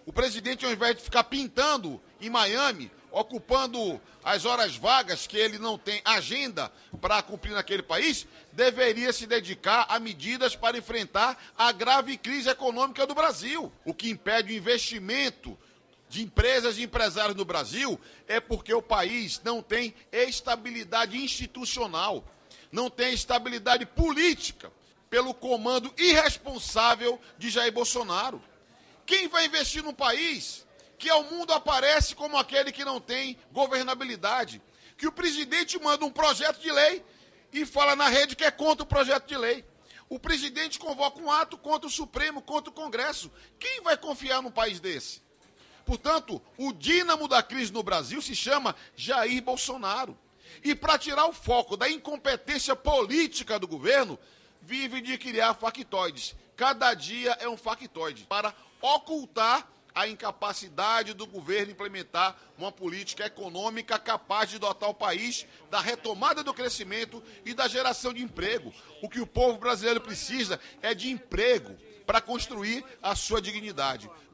O presidente, ao invés de ficar pintando em Miami, ocupando as horas vagas que ele não tem agenda para cumprir naquele país, deveria se dedicar a medidas para enfrentar a grave crise econômica do Brasil. O que impede o investimento de empresas e empresários no Brasil é porque o país não tem estabilidade institucional, não tem estabilidade política pelo comando irresponsável de Jair Bolsonaro. Quem vai investir num país que ao mundo aparece como aquele que não tem governabilidade? Que o presidente manda um projeto de lei e fala na rede que é contra o projeto de lei. O presidente convoca um ato contra o Supremo, contra o Congresso. Quem vai confiar num país desse? Portanto, o dínamo da crise no Brasil se chama Jair Bolsonaro. E para tirar o foco da incompetência política do governo, vive de criar factoides. Cada dia é um factoide para ocultar a incapacidade do governo implementar uma política econômica capaz de dotar o país da retomada do crescimento e da geração de emprego. O que o povo brasileiro precisa é de emprego para construir a sua dignidade.